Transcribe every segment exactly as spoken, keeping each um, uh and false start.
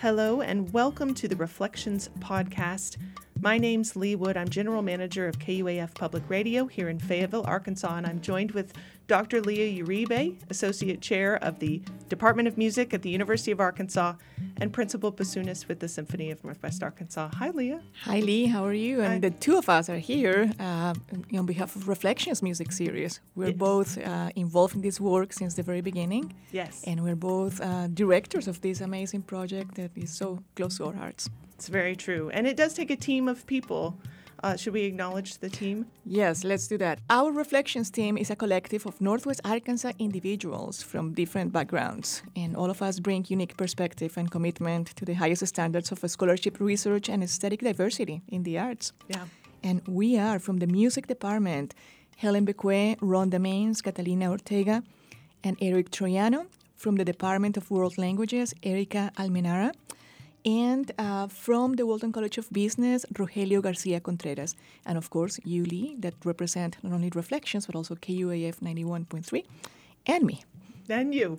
Hello and welcome to the Reflections Podcast. My name's Lee Wood. I'm General Manager of K U A F Public Radio here in Fayetteville, Arkansas, and I'm joined with Doctor Leah Uribe, Associate Chair of the Department of Music at the University of Arkansas and Principal Bassoonist with the Symphony of Northwest Arkansas. Hi, Leah. Hi, Lee. How are you? And Hi. The two of us are here uh, on behalf of Reflections Music Series. We're Yes. both uh, involved in this work since the very beginning. Yes. And we're both uh, directors of this amazing project that is so close to our hearts. It's very true. And it does take a team of people. Uh, should we acknowledge the team? Yes, let's do that. Our Reflections team is a collective of Northwest Arkansas individuals from different backgrounds, and all of us bring unique perspective and commitment to the highest standards of scholarship research and aesthetic diversity in the arts. Yeah. And we are from the music department, Helen Beque, Rhonda Maines, Catalina Ortega, and Eric Troiano. From the Department of World Languages, Erica Almenara. And uh, from the Walton College of Business, Rogelio Garcia Contreras. And of course, you, Lee, that represent not only Reflections, but also K U A F ninety-one point three, and me. And you.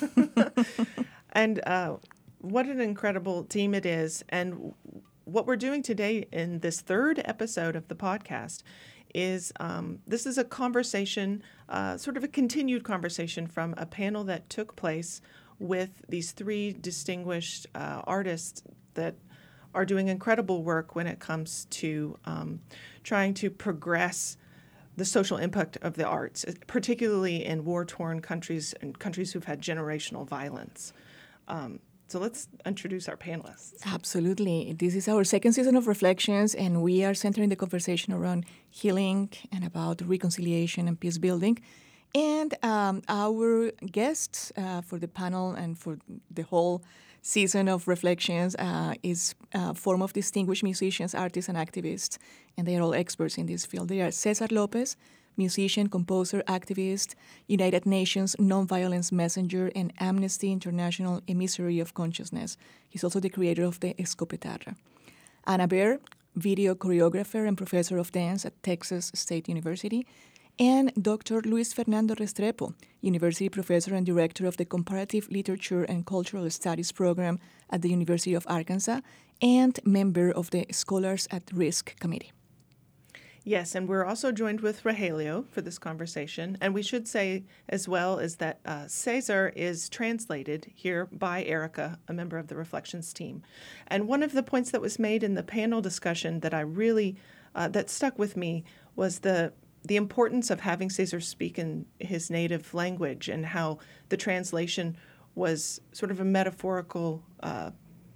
And uh, what an incredible team it is. And what we're doing today in this third episode of the podcast is um, this is a conversation, uh, sort of a continued conversation from a panel that took place with these three distinguished uh, artists that are doing incredible work when it comes to um, trying to progress the social impact of the arts, particularly in war-torn countries and countries who've had generational violence. Um, so let's introduce our panelists. Absolutely. This is our second season of Reflections, and we are centering the conversation around healing and about reconciliation and peace building. And um, our guests uh, for the panel and for the whole season of Reflections uh, is a form of distinguished musicians, artists, and activists, and they are all experts in this field. They are Cesar Lopez, musician, composer, activist, United Nations Nonviolence Messenger, and Amnesty International Emissary of Consciousness. He's also the creator of the Escopetarra. Anna Baer, video choreographer and professor of dance at Texas State University. And Doctor Luis Fernando Restrepo, University Professor and Director of the Comparative Literature and Cultural Studies Program at the University of Arkansas, and member of the Scholars at Risk Committee. Yes, and we're also joined with Rogelio for this conversation. And we should say as well is that uh, Cesar is translated here by Erica, a member of the Reflections team. And one of the points that was made in the panel discussion that I really, uh, that stuck with me was the the importance of having Cesar speak in his native language and how the translation was sort of a metaphorical uh,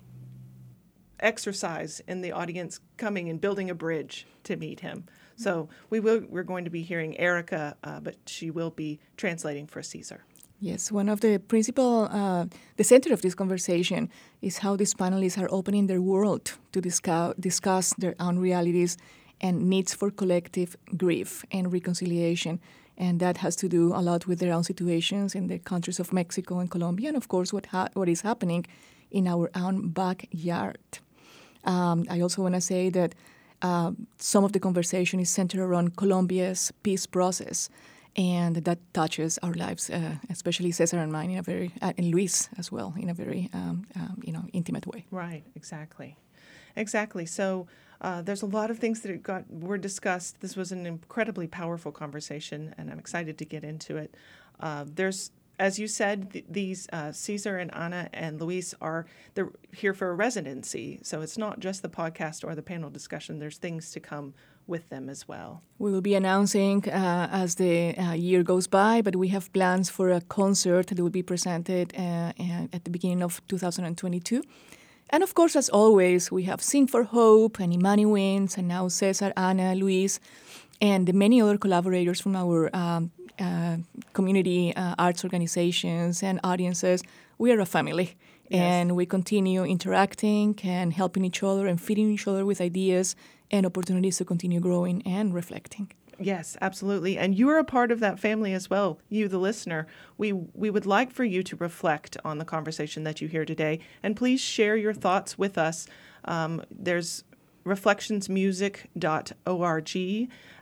exercise in the audience coming and building a bridge to meet him. So we will, we're going to be hearing Erica, uh, but she will be translating for Cesar. Yes, one of the principal, uh, the center of this conversation is how these panelists are opening their world to discuss, discuss their own realities and needs for collective grief and reconciliation. And that has to do a lot with their own situations in the countries of Mexico and Colombia, and of course what ha- what is happening in our own backyard. Um, I also want to say that uh, some of the conversation is centered around Colombia's peace process, and that touches our lives, uh, especially Cesar and mine, in a very, uh, and Luis as well, in a very um, um, you know, intimate way. Right, exactly. Exactly. So uh, there's a lot of things that got were discussed. This was an incredibly powerful conversation, and I'm excited to get into it. Uh, there's, as you said, th- these uh, Cesar and Anna and Luis are they're here for a residency. So it's not just the podcast or the panel discussion. There's things to come with them as well. We will be announcing uh, as the uh, year goes by, but we have plans for a concert that will be presented uh, at the beginning of two thousand twenty-two. And of course, as always, we have Sing for Hope and Imani Wins, and now Cesar, Anna, Luis, and the many other collaborators from our um, uh, community uh, arts organizations and audiences. We are a family, yes. And we continue interacting and helping each other and feeding each other with ideas and opportunities to continue growing and reflecting. Yes, absolutely. And you are a part of that family as well, you, the listener. We we would like for you to reflect on the conversation that you hear today. And please share your thoughts with us. Um, there's reflections music dot org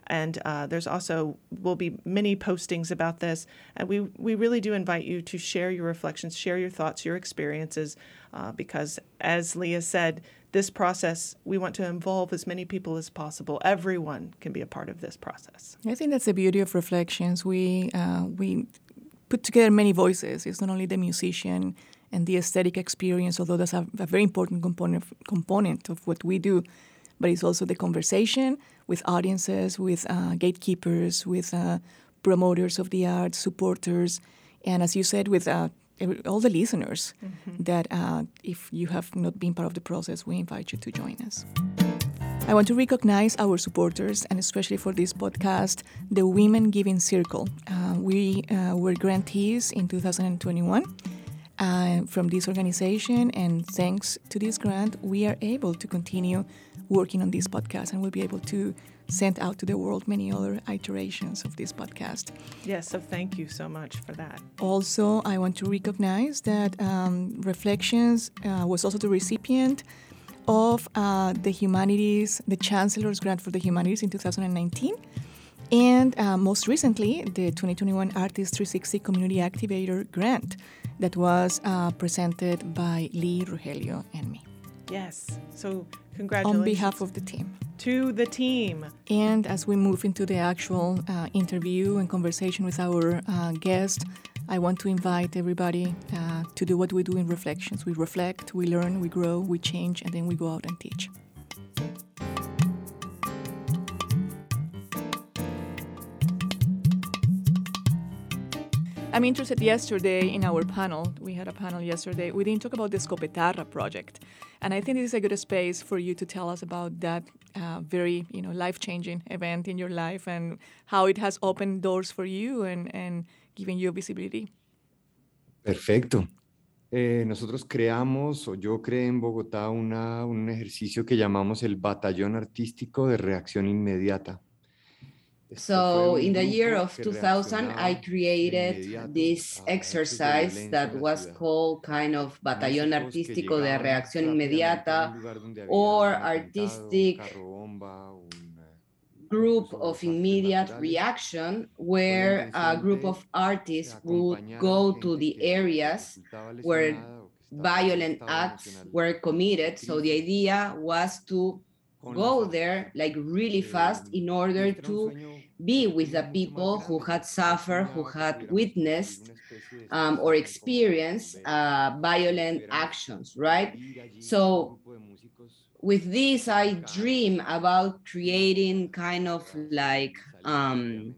And uh, there's also will be many postings about this. And we, we really do invite you to share your reflections, share your thoughts, your experiences, uh, because as Leah said, this process, we want to involve as many people as possible. Everyone can be a part of this process. I think that's the beauty of Reflections. We uh, we put together many voices. It's not only the musician and the aesthetic experience, although that's a, a very important component component of what we do, but it's also the conversation with audiences, with uh, gatekeepers, with uh, promoters of the arts, supporters, and as you said, with uh, all the listeners, mm-hmm. that uh, if you have not been part of the process, we invite you to join us. I want to recognize our supporters, and especially for this podcast, the Women Giving Circle. Uh, we uh, were grantees in two thousand twenty-one uh, from this organization, and thanks to this grant, we are able to continue working on this podcast, and we'll be able to send out to the world many other iterations of this podcast. Yes, so thank you so much for that. Also, I want to recognize that um, Reflections uh, was also the recipient of uh, the Humanities, the Chancellor's Grant for the Humanities in two thousand nineteen. And uh, most recently, the twenty twenty-one Artist three sixty Community Activator Grant that was uh, presented by Lee, Rogelio, and me. Yes, so congratulations. On behalf of the team. To the team. And as we move into the actual uh, interview and conversation with our uh, guest, I want to invite everybody uh, to do what we do in Reflections. We reflect, we learn, we grow, we change, and then we go out and teach. I'm interested yesterday in our panel. We had a panel yesterday. We didn't talk about the Scopetarra project. And I think this is a good space for you to tell us about that uh, very, you know, life-changing event in your life and how it has opened doors for you and, and given you visibility. Perfecto. Eh, nosotros creamos, o yo creé en Bogotá, una, un ejercicio que llamamos el Batallón Artístico de Reacción Inmediata. So in the year of two thousand, I created this exercise that was called kind of Batallón Artístico de Reacción Inmediata, or artistic group of immediate reaction, where a group of artists would go to the areas where violent acts were committed. So the idea was to go there like really fast in order to be with the people who had suffered, who had witnessed um, or experienced uh, violent actions, right? So with this, I dream about creating kind of like um,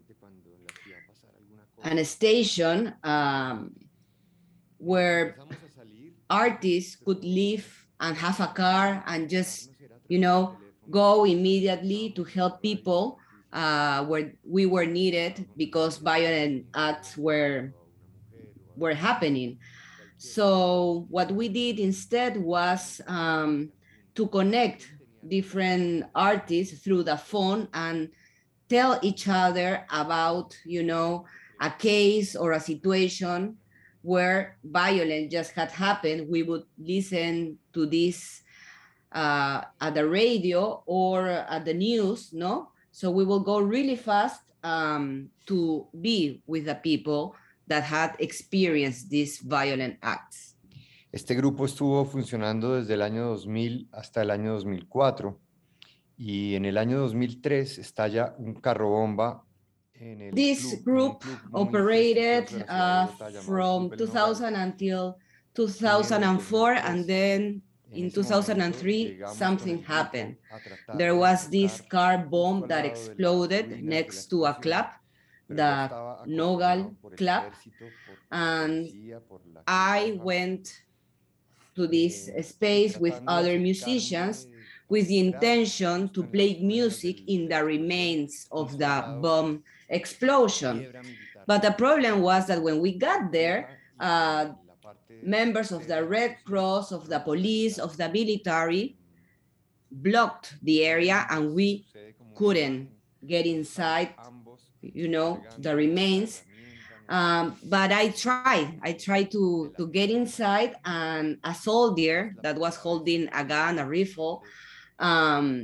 an station um, where artists could live and have a car and just, you know, go immediately to help people uh, where we were needed because violent acts were, were happening. So what we did instead was um, to connect different artists through the phone and tell each other about, you know, a case or a situation where violence just had happened. We would listen to this uh, at the radio or at the news, no? So we will go really fast um, to be with the people that had experienced these violent acts. Este grupo estuvo funcionando desde el año dos mil hasta el año dos mil cuatro y en el año dos mil tres estalla un carro bomba. This group operated uh, from two thousand until two thousand four, and then in two thousand three something happened. There was this car bomb that exploded next to a club, the Nogal Club, and I went to this space with other musicians with the intention to play music in the remains of the bomb explosion. But the problem was that when we got there, uh, members of the Red Cross, of the police, of the military blocked the area and we couldn't get inside, you know, the remains. Um, but I tried, I tried to, to get inside, and a soldier that was holding a gun, a rifle, um,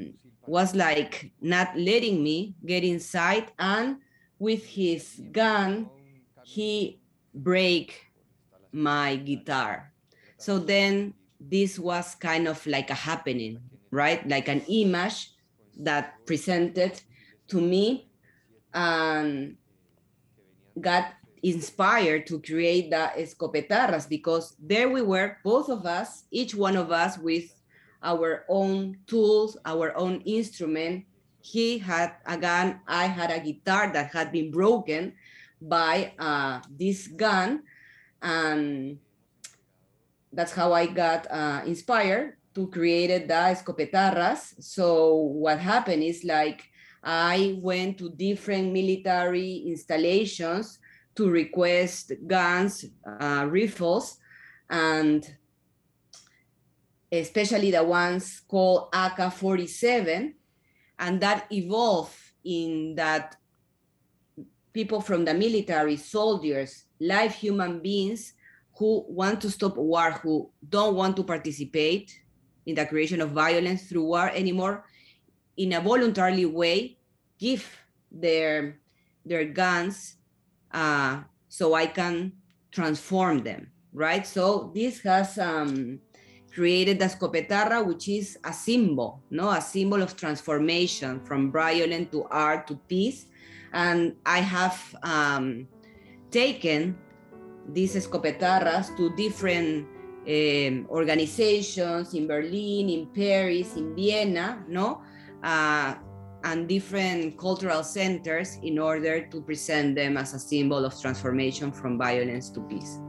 was like not letting me get inside, and with his gun, he break my guitar. So then this was kind of like a happening, right? Like an image that presented to me and got inspired to create the escopetarras, because there we were, both of us, each one of us with our own tools, our own instrument. He had a gun, I had a guitar that had been broken by uh, this gun, and that's how I got uh, inspired to create the escopetarras. So what happened is, like, I went to different military installations to request guns, uh, rifles, and especially the ones called A K forty-seven, and that evolved in that people from the military, soldiers, live human beings who want to stop war, who don't want to participate in the creation of violence through war anymore, in a voluntary way, give their, their guns uh, so I can transform them, right? So this has um, created the escopetarra, which is a symbol, no, a symbol of transformation from violence to art to peace. And I have um, taken these escopetarras to different um, organizations in Berlin, in Paris, in Vienna, no, uh, and different cultural centers in order to present them as a symbol of transformation from violence to peace.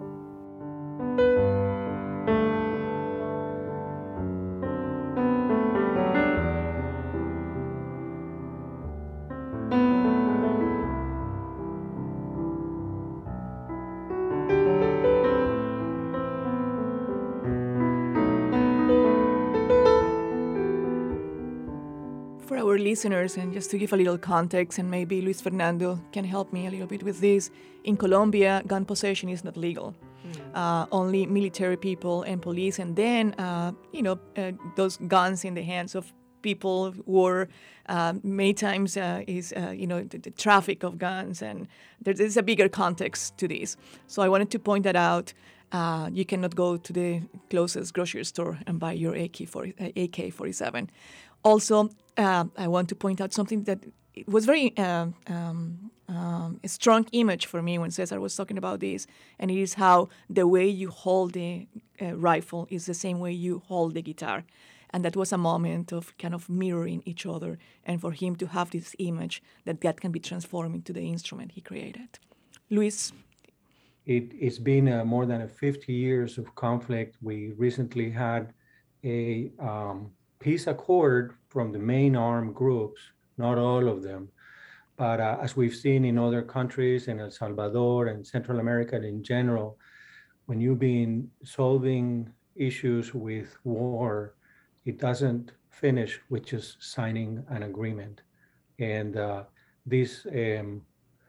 Listeners, and just to give a little context, and maybe Luis Fernando can help me a little bit with this. In Colombia, gun possession is not legal. Mm. Uh, only military people and police, and then uh, you know uh, those guns in the hands of people who are uh, many times uh, is uh, you know the, the traffic of guns, and there's, there's a bigger context to this. So I wanted to point that out. Uh, you cannot go to the closest grocery store and buy your A K forty-seven. Also, uh, I want to point out something that was very uh, um, um, a strong image for me when Cesar was talking about this, and it is how the way you hold the uh, rifle is the same way you hold the guitar. And that was a moment of kind of mirroring each other, and for him to have this image that that can be transformed into the instrument he created. Luis? It, it's been uh, more than fifty years of conflict. We recently had a um, peace accord from the main armed groups, not all of them, but uh, as we've seen in other countries, in El Salvador and Central America in general, when you've been solving issues with war, it doesn't finish with just signing an agreement. And uh, this um,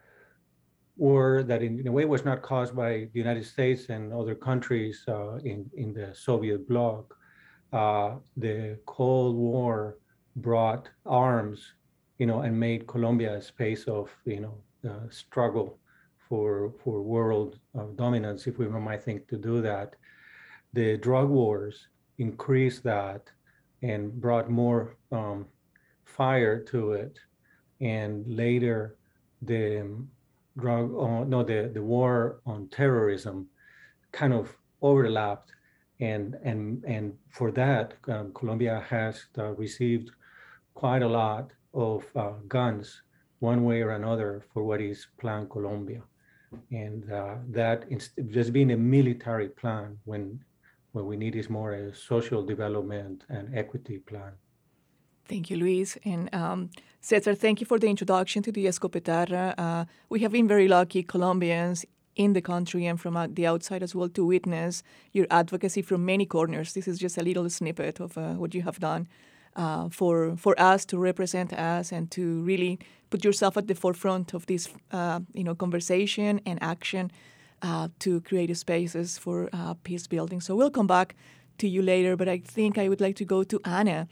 war that in, in a way was not caused by the United States and other countries uh, in, in the Soviet bloc. Uh, the Cold War brought arms, you know, and made Colombia a space of, you know, uh, struggle for for world uh, dominance, if we might think to do that. The drug wars increased that and brought more um, fire to it. And later, the drug, uh, no, the, the war on terrorism kind of overlapped. And and and for that, um, Colombia has uh, received quite a lot of uh, guns, one way or another, for what is Plan Colombia, and uh, that there's been a military plan when what we need is more a social development and equity plan. Thank you, Luis. And um, Cesar, thank you for the introduction to the Escopetarra. Uh, we have been very lucky, Colombians, in the country and from the outside as well, to witness your advocacy from many corners. This is just a little snippet of uh, what you have done uh, for for us, to represent us, and to really put yourself at the forefront of this uh, you know, conversation and action uh, to create spaces for uh, peace building. So we'll come back to you later, but I think I would like to go to Anna.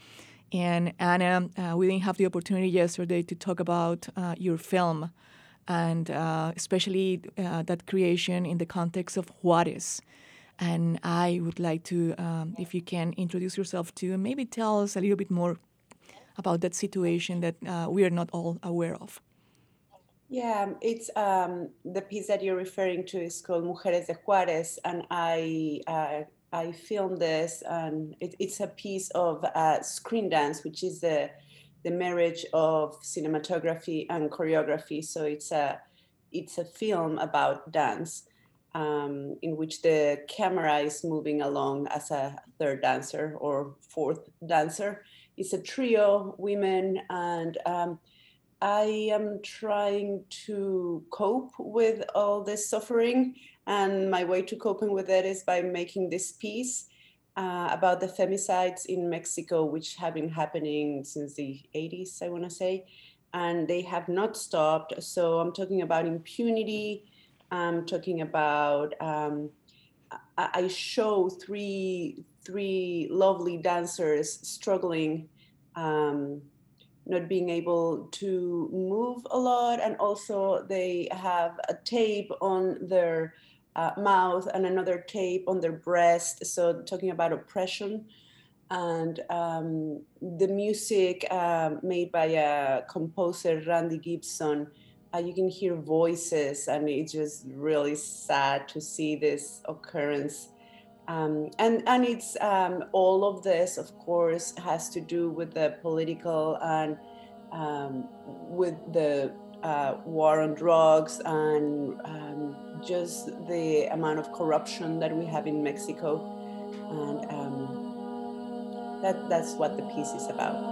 And Anna, uh, we didn't have the opportunity yesterday to talk about uh, your film, and uh, especially uh, that creation in the context of Juarez. And I would like to, um, if you can introduce yourself too, and maybe tell us a little bit more about that situation that uh, we are not all aware of. Yeah, it's um, the piece that you're referring to is called Mujeres de Juárez, and I uh, I filmed this, and it, it's a piece of uh, screen dance, which is the the marriage of cinematography and choreography. So it's a it's a film about dance, um, in which the camera is moving along as a third dancer or fourth dancer. It's a trio, women, and um, I am trying to cope with all this suffering, and my way to coping with it is by making this piece uh, about the femicides in Mexico, which have been happening since the eighties, I want to say, and they have not stopped. So I'm talking about impunity. I'm talking about um, I, I show three three lovely dancers struggling. Um, not being able to move a lot, and also they have a tape on their uh, mouth and another tape on their breast, so talking about oppression. And um, the music uh, made by a composer, Randy Gibson, uh, you can hear voices, and it's just really sad to see this occurrence. Um, and, and it's um, all of this, of course, has to do with the political and um, with the uh, war on drugs, and um, just the amount of corruption that we have in Mexico. And um, that, that's what the piece is about.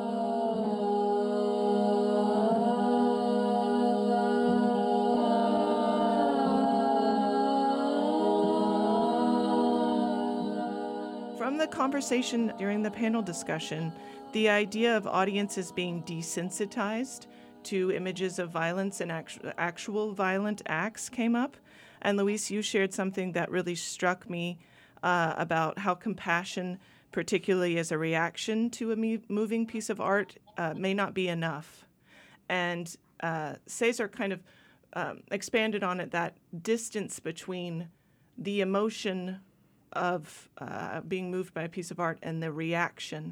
From the conversation during the panel discussion, the idea of audiences being desensitized to images of violence and actu- actual violent acts came up. And Luis, you shared something that really struck me uh, about how compassion, particularly as a reaction to a mu- moving piece of art, uh, may not be enough. And uh, Cesar kind of um, expanded on it, that distance between the emotion of uh, being moved by a piece of art and the reaction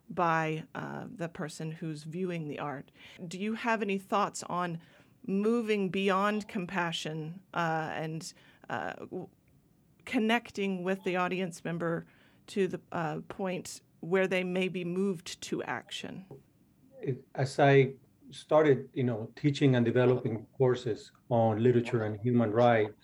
by uh, the person who's viewing the art. Do you have any thoughts on moving beyond compassion uh, and uh, w- connecting with the audience member to the uh, point where they may be moved to action? It, as I started, you know, teaching and developing courses on literature and human rights,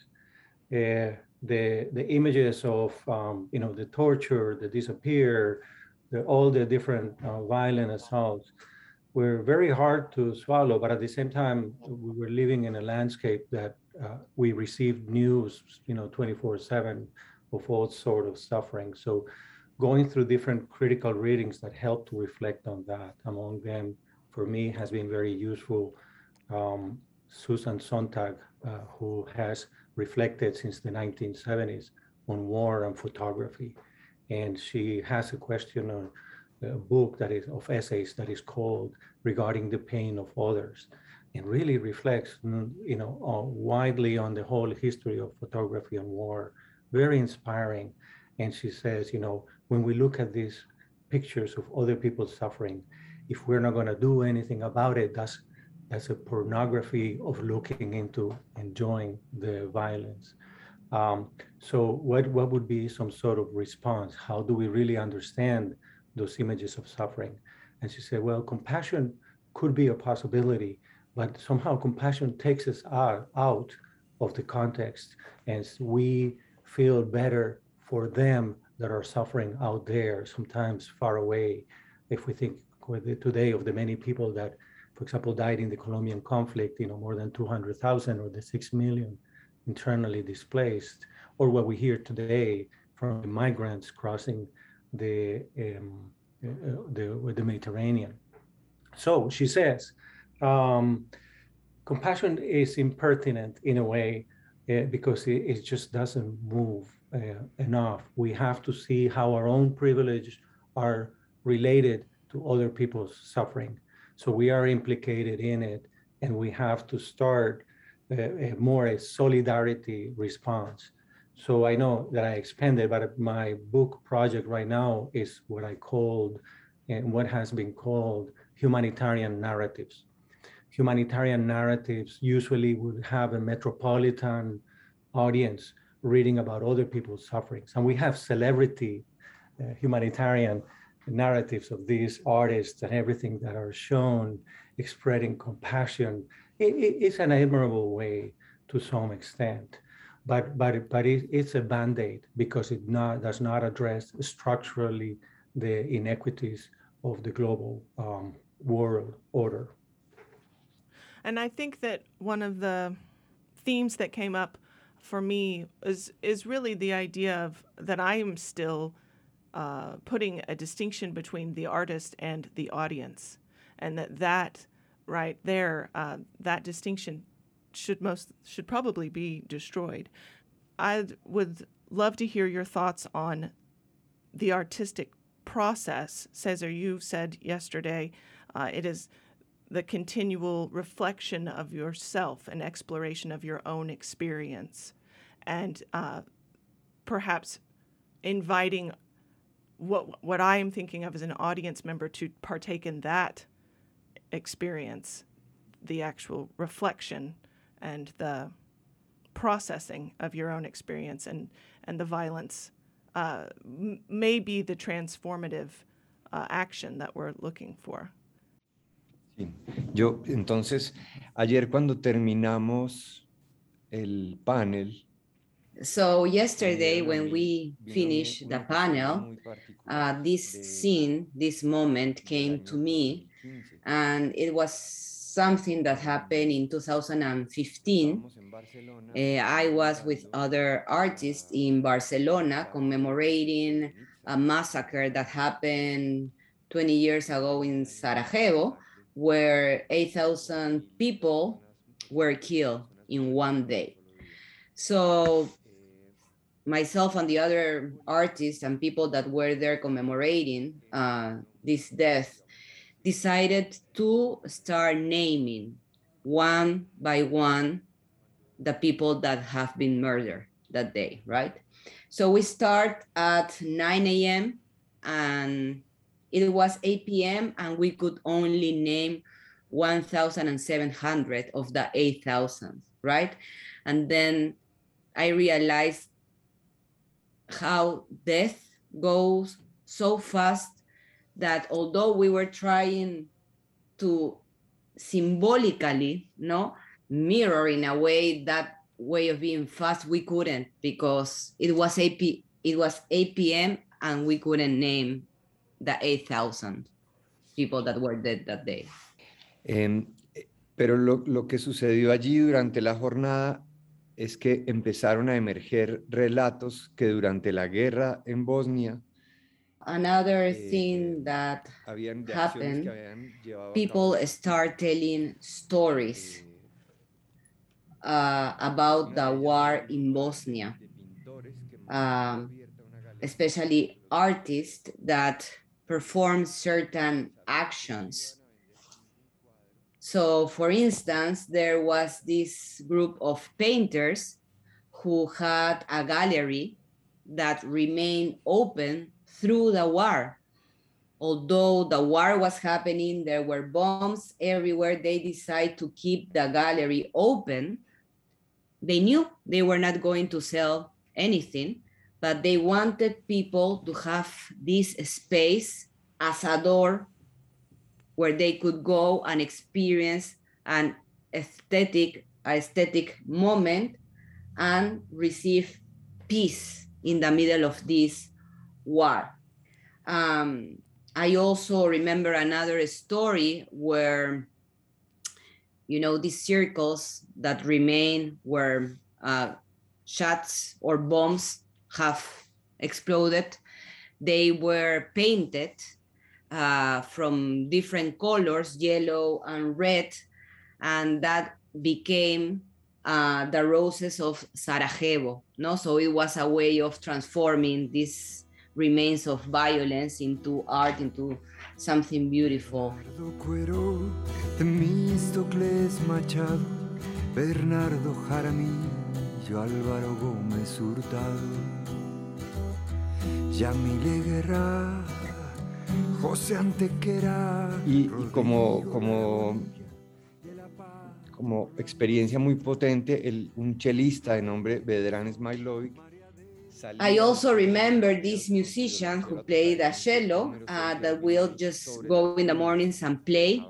uh, the the images of um, you know, the torture, the disappear, the, all the different uh, violent assaults were very hard to swallow. But at the same time, we were living in a landscape that uh, we received news, you know, twenty-four seven of all sort of suffering. So going through different critical readings that help to reflect on that, among them, for me, has been very useful. Um, Susan Sontag, uh, who has reflected since the nineteen seventies on war and photography. And she has a question on a book that is of essays that is called Regarding the Pain of Others, and really reflects, you know, uh, widely on the whole history of photography and war. Very inspiring. And she says, you know, when we look at these pictures of other people suffering, if we're not going to do anything about it, that's that's a pornography of looking into enjoying the violence. Um, so what, what would be some sort of response? How do we really understand those images of suffering? And she said, well, compassion could be a possibility, but somehow compassion takes us out, out of the context, and we feel better for them that are suffering out there, sometimes far away. If we think today of the many people that, for example, died in the Colombian conflict, you know, more than two hundred thousand, or the six million internally displaced, or what we hear today from the migrants crossing the, um, uh, the, the Mediterranean. So she says, um, compassion is impertinent in a way uh, because it, it just doesn't move uh, enough. We have to see how our own privilege are related to to other people's suffering. So we are implicated in it, and we have to start a, a more a solidarity response. So I know that I expanded, but my book project right now is what I called, and what has been called, humanitarian narratives. Humanitarian narratives usually would have a metropolitan audience reading about other people's sufferings. And we have celebrity uh, humanitarian narratives of these artists and everything that are shown spreading compassion. It, it, it's an admirable way to some extent, but but but it, it's a band-aid because it not does not address structurally the inequities of the global um, world order. And I think that one of the themes that came up for me is is really the idea of that I am still uh, putting a distinction between the artist and the audience, and that that right there, uh, that distinction should most should probably be destroyed. I would love to hear your thoughts on the artistic process. Cesar, you said yesterday uh, it is the continual reflection of yourself and exploration of your own experience, and uh, perhaps inviting what what I am thinking of as an audience member to partake in that experience, the actual reflection and the processing of your own experience, and, and the violence uh, m- may be the transformative uh, action that we're looking for. Sí. Yo, entonces, ayer cuando terminamos el panel. So yesterday when we finished the panel, uh, this scene, this moment came to me, and it was something that happened in two thousand fifteen. Uh, I was with other artists in Barcelona commemorating a massacre that happened twenty years ago in Sarajevo, where eight thousand people were killed in one day. So myself and the other artists and people that were there commemorating uh, this death decided to start naming one by one the people that have been murdered that day, right? So we start at nine a.m. and it was eight p.m. and we could only name one thousand seven hundred of the eight thousand, right? And then I realized how death goes so fast that although we were trying to symbolically, no, mirror in a way that way of being fast, we couldn't, because it was eight p.m. and we couldn't name the eight thousand people that were dead that day. Eh, pero lo, lo que sucedió allí durante la jornada es que empezaron a emerger relatos que durante la guerra en Bosnia, another thing that happened, people start telling stories uh, about the war in Bosnia, um, especially artists that perform certain actions. So, for instance, there was this group of painters who had a gallery that remained open through the war. Although the war was happening, there were bombs everywhere, they decided to keep the gallery open. They knew they were not going to sell anything, but they wanted people to have this space as a door where they could go and experience an aesthetic, aesthetic moment and receive peace in the middle of this war. Um, I also remember another story where, you know, these circles that remain where uh, shots or bombs have exploded, they were painted uh, from different colors, yellow and red, and that became uh, the roses of Sarajevo. No, so it was a way of transforming these remains of violence into art, into something beautiful. Temístocles Machado, Bernardo Jaramillo, Álvaro Gómez Hurtado, Yamile Guerra, José Antequera. Y, y como, como, como experiencia muy potente, el, un chelista de nombre Vedran Smailovic. I also remember this musician who played a cello uh, that will just go in the mornings and play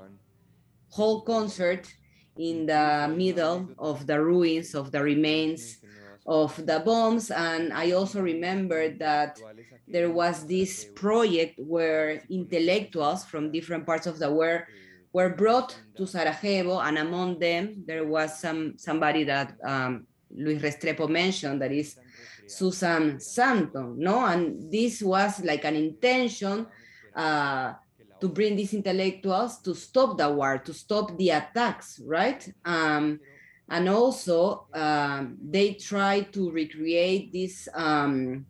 whole concert in the middle of the ruins of the remains of the bombs. And I also remember that there was this project where intellectuals from different parts of the world were brought to Sarajevo, and among them there was some somebody that um, Luis Restrepo mentioned, that is Susan Santon, no? And this was like an intention uh, to bring these intellectuals to stop the war, to stop the attacks, right? Um, and also um, they tried to recreate this um,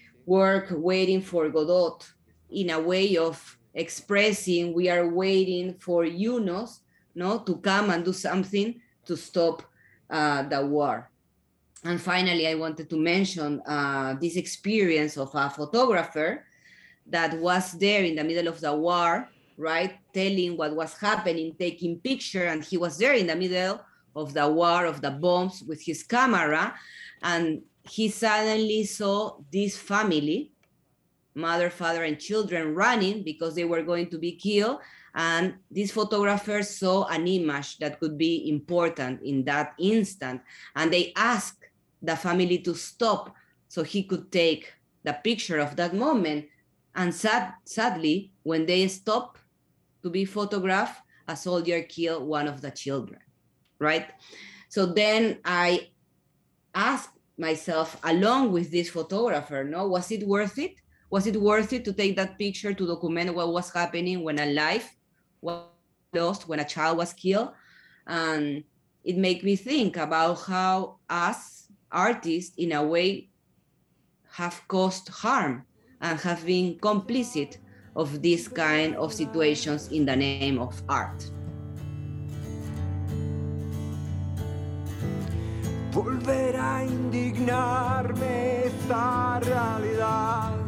work, Waiting for Godot, in a way of expressing we are waiting for Yunus, no, to come and do something to stop uh, the war. And finally, I wanted to mention uh, this experience of a photographer that was there in the middle of the war, right, telling what was happening, taking picture, and he was there in the middle of the war, of the bombs, with his camera, and he suddenly saw this family, mother, father, and children, running because they were going to be killed, and this photographer saw an image that could be important in that instant, and they asked the family to stop so he could take the picture of that moment. And sad, sadly, when they stopped to be photographed, a soldier killed one of the children, right? So then I asked myself, along with this photographer, no, was it worth it? Was it worth it to take that picture to document what was happening when a life was lost, when a child was killed? And it made me think about how us artists, in a way, have caused harm and have been complicit of this kind of situations in the name of art. Volver a indignarme esta realidad.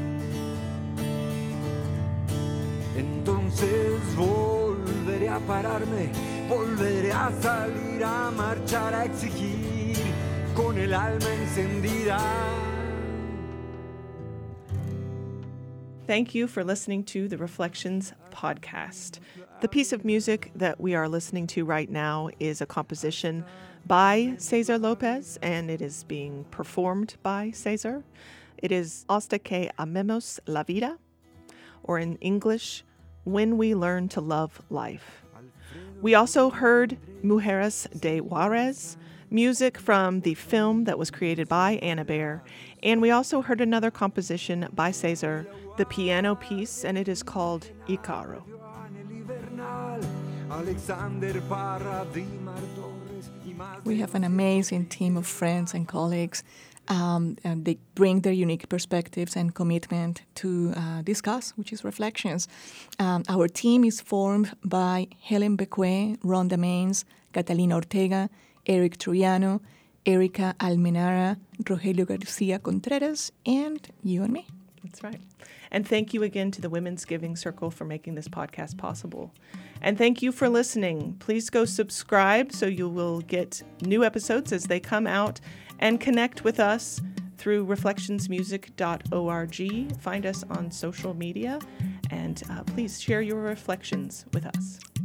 Entonces volveré a pararme, volveré a salir a marchar, a exigir con el alma encendida. Thank you for listening to the Reflections podcast. The piece of music that we are listening to right now is a composition by Cesar Lopez, and it is being performed by Cesar. It is Hasta que amemos la vida, or in English, When We Learn to Love Life. We also heard Mujeres de Juarez, music from the film that was created by Anna Baer, and we also heard another composition by Cesar, the piano piece, and it is called Icaro. We have an amazing team of friends and colleagues. Um, and they bring their unique perspectives and commitment to uh, discuss, which is Reflections. Um, our team is formed by Helen Beque, Rhonda Maines, Catalina Ortega, Eric Trujano, Erica Almenara, Rogelio Garcia Contreras, and you and me. That's right. And thank you again to the Women's Giving Circle for making this podcast possible. And thank you for listening. Please go subscribe so you will get new episodes as they come out, and connect with us through reflections music dot org. Find us on social media, and uh, please share your reflections with us.